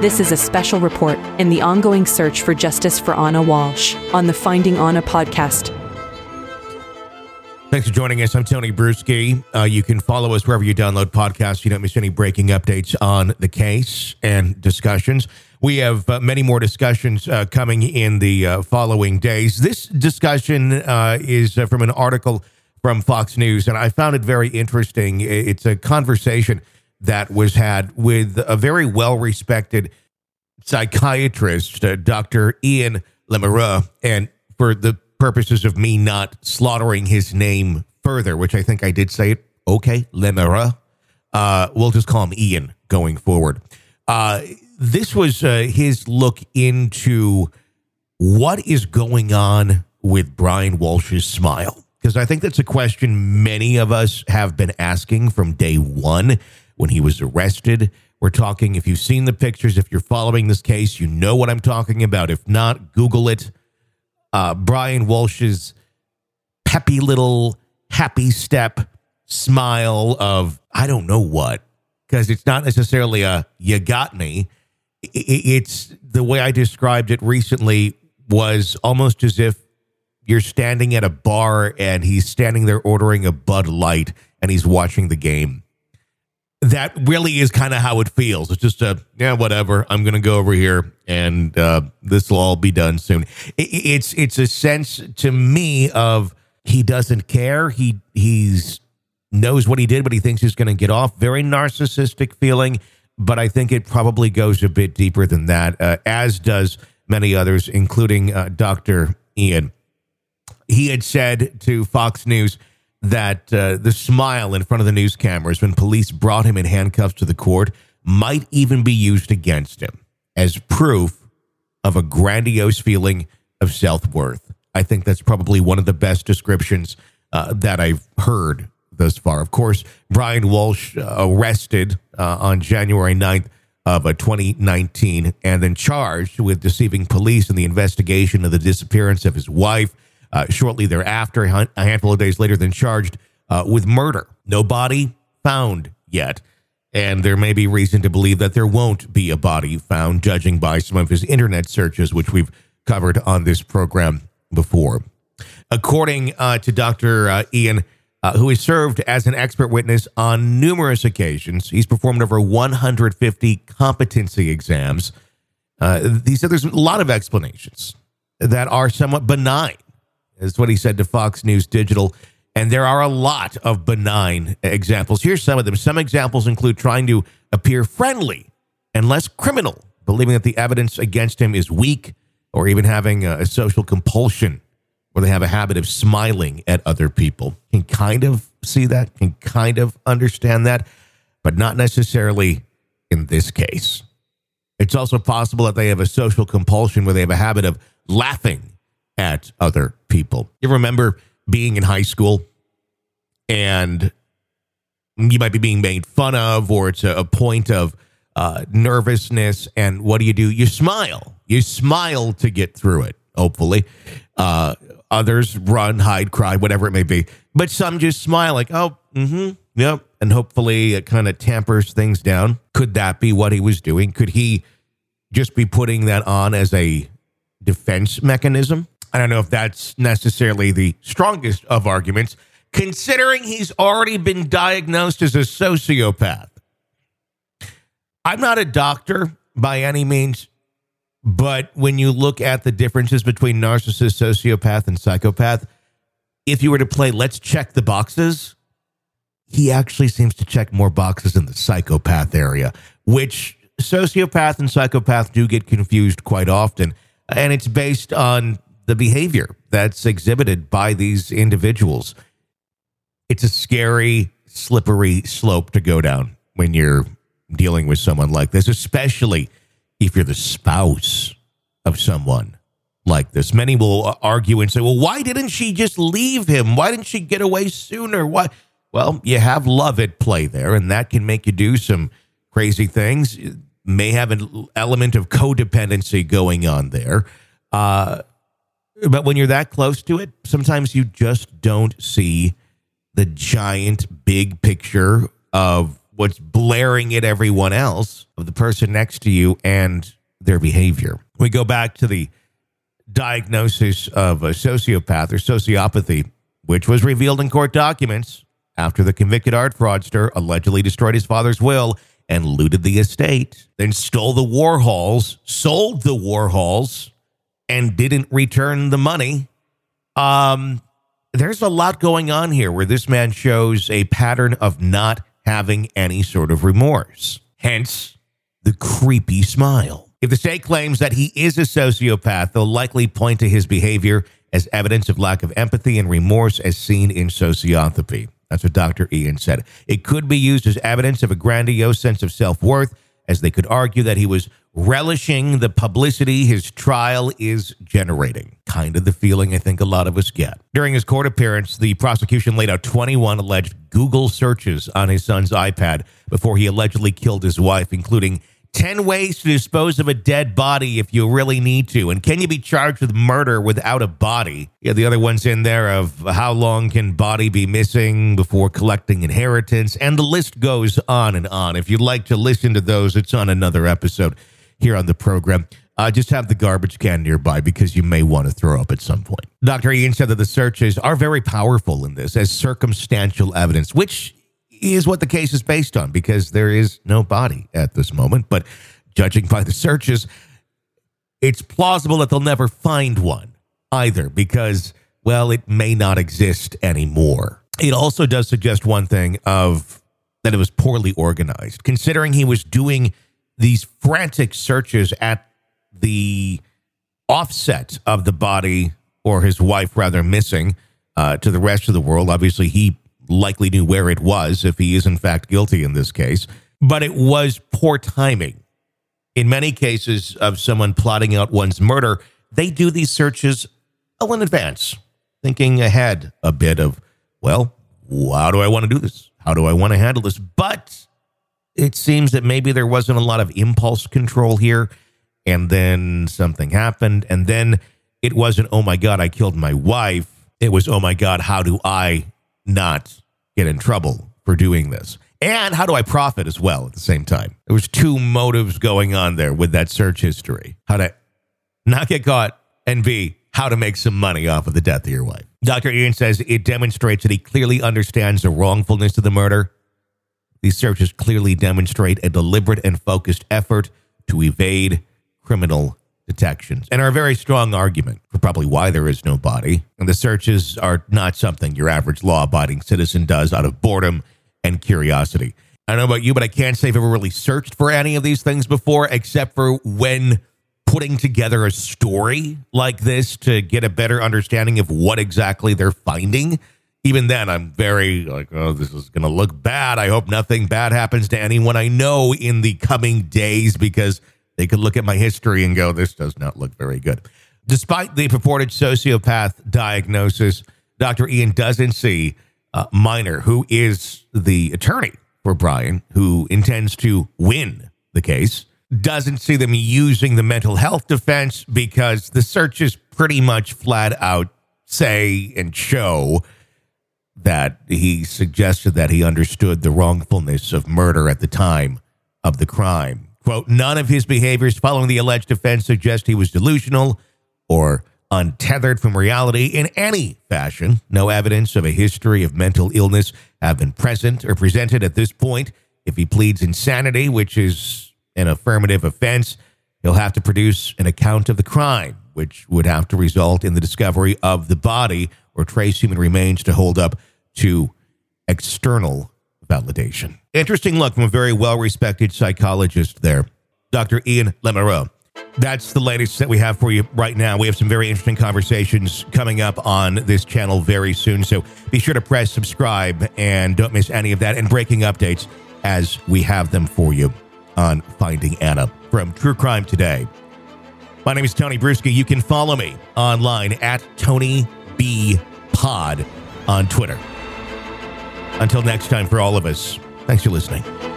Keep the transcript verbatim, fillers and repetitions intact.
This is a special report in the ongoing search for justice for Anna Walsh on the Finding Anna podcast. Thanks for joining us. I'm Tony Bruschi. Uh, you can follow us wherever you download podcasts. So you don't miss any breaking updates on the case and discussions. We have uh, many more discussions uh, coming in the uh, following days. This discussion uh, is uh, from an article from Fox News, and I found it very interesting. It's a conversation that was had with a very well-respected psychiatrist, uh, Doctor Ian Lemeura, and for the purposes of me not slaughtering his name further, which I think I did say it, okay, Lemeura, uh, we'll just call him Ian going forward. Uh, this was uh, his look into what is going on with Brian Walsh's smile, because I think that's a question many of us have been asking from day one when he was arrested. We're talking, if you've seen the pictures, if you're following this case, you know what I'm talking about. If not, Google it. Uh, Brian Walsh's peppy little happy step smile of, I don't know what, because it's not necessarily a, you got me. It's the way I described it recently was almost as if you're standing at a bar and he's standing there ordering a Bud Light and he's watching the game. That really is kind of how it feels. It's just a, yeah, whatever. I'm going to go over here and uh, this will all be done soon. It, it's it's a sense to me of he doesn't care. He he's knows what he did, but he thinks he's going to get off. Very narcissistic feeling, but I think it probably goes a bit deeper than that, uh, as does many others, including uh, Doctor Ian. He had said to Fox News that uh, the smile in front of the news cameras when police brought him in handcuffs to the court might even be used against him as proof of a grandiose feeling of self-worth. I think that's probably one of the best descriptions uh, that I've heard thus far. Of course, Brian Walsh uh, arrested uh, on January ninth of uh, twenty nineteen and then charged with deceiving police in the investigation of the disappearance of his wife. Uh, shortly thereafter, a handful of days later, then charged uh, with murder. No body found yet. And there may be reason to believe that there won't be a body found, judging by some of his internet searches, which we've covered on this program before. According uh, to Doctor Uh, Ian, uh, who has served as an expert witness on numerous occasions, he's performed over one hundred fifty competency exams. Uh, he said there's a lot of explanations that are somewhat benign. Is what he said to Fox News Digital. And there are a lot of benign examples. Here's some of them. Some examples include trying to appear friendly and less criminal, believing that the evidence against him is weak, or even having a, a social compulsion where they have a habit of smiling at other people. Can kind of see that, can kind of understand that, but not necessarily in this case. It's also possible that they have a social compulsion where they have a habit of laughing at other people. You remember being in high school and you might be being made fun of, or it's a, a point of uh, nervousness. And what do you do? You smile. You smile to get through it, hopefully. Uh, others run, hide, cry, whatever it may be. But some just smile like, oh, mm-hmm, yep. And hopefully it kind of tampers things down. Could that be what he was doing? Could he just be putting that on as a defense mechanism? I don't know if that's necessarily the strongest of arguments, considering he's already been diagnosed as a sociopath. I'm not a doctor by any means, but when you look at the differences between narcissist, sociopath, and psychopath, if you were to play let's check the boxes, he actually seems to check more boxes in the psychopath area, which sociopath and psychopath do get confused quite often. And it's based on the behavior that's exhibited by these individuals. It's a scary, slippery slope to go down when you're dealing with someone like this, especially if you're the spouse of someone like this. Many will argue and say, well, why didn't she just leave him? Why didn't she get away sooner? Why? Well, you have love at play there, and that can make you do some crazy things. It may have an element of codependency going on there. Uh, But when you're that close to it, sometimes you just don't see the giant big picture of what's blaring at everyone else of the person next to you and their behavior. We go back to the diagnosis of a sociopath or sociopathy, which was revealed in court documents after the convicted art fraudster allegedly destroyed his father's will and looted the estate, then stole the Warhols, sold the Warhols, and didn't return the money. Um, there's a lot going on here where this man shows a pattern of not having any sort of remorse. Hence, the creepy smile. If the state claims that he is a sociopath, they'll likely point to his behavior as evidence of lack of empathy and remorse as seen in sociopathy. That's what Doctor Ian said. It could be used as evidence of a grandiose sense of self-worth, as they could argue that he was relishing the publicity his trial is generating. Kind of the feeling I think a lot of us get. During his court appearance, the prosecution laid out twenty-one alleged Google searches on his son's iPad before he allegedly killed his wife, including ten ways to dispose of a dead body if you really need to. And can you be charged with murder without a body? Yeah, the other one's in there of how long can body be missing before collecting inheritance? And the list goes on and on. If you'd like to listen to those, it's on another episode here on the program. Uh, just have the garbage can nearby because you may want to throw up at some point. Doctor Ian said that the searches are very powerful in this as circumstantial evidence, which is what the case is based on because there is no body at this moment. But judging by the searches, it's plausible that they'll never find one either because, well, it may not exist anymore. It also does suggest one thing of that it was poorly organized, considering he was doing these frantic searches at the offset of the body or his wife rather missing uh, to the rest of the world. Obviously, he likely knew where it was if he is in fact guilty in this case, but it was poor timing. In many cases of someone plotting out one's murder, they do these searches well in advance, thinking ahead a bit of, well, how do I want to do this? How do I want to handle this? But it seems that maybe there wasn't a lot of impulse control here, and then something happened, and then it wasn't, oh my God, I killed my wife. It was, oh my God, how do I not get in trouble for doing this? And how do I profit as well at the same time? There was two motives going on there with that search history. How to not get caught, and B, how to make some money off of the death of your wife. Doctor Ian says it demonstrates that he clearly understands the wrongfulness of the murder. These searches clearly demonstrate a deliberate and focused effort to evade criminal detections and are a very strong argument for probably why there is no body. And the searches are not something your average law-abiding citizen does out of boredom and curiosity. I don't know about you, but I can't say I've ever really searched for any of these things before, except for when putting together a story like this to get a better understanding of what exactly they're finding. Even then, I'm very like, oh, this is going to look bad. I hope nothing bad happens to anyone I know in the coming days, because they could look at my history and go, this does not look very good. Despite the purported sociopath diagnosis, Doctor Ian doesn't see uh, Minor, who is the attorney for Brian, who intends to win the case, doesn't see them using the mental health defense because the searches pretty much flat out say and show that he suggested that he understood the wrongfulness of murder at the time of the crime. Quote, none of his behaviors following the alleged offense suggest he was delusional or untethered from reality in any fashion. No evidence of a history of mental illness have been present or presented at this point. If he pleads insanity, which is an affirmative offense, he'll have to produce an account of the crime, which would have to result in the discovery of the body or trace human remains to hold up to external validation. Interesting look from a very well-respected psychologist there, Doctor Ian Lemereau. That's the latest that we have for you right now. We have some very interesting conversations coming up on this channel very soon, so be sure to press subscribe and don't miss any of that and breaking updates as we have them for you on Finding Anna from True Crime Today. My name is Tony Bruschi. You can follow me online at Tony B Pod on Twitter. Until next time, for all of us, thanks for listening.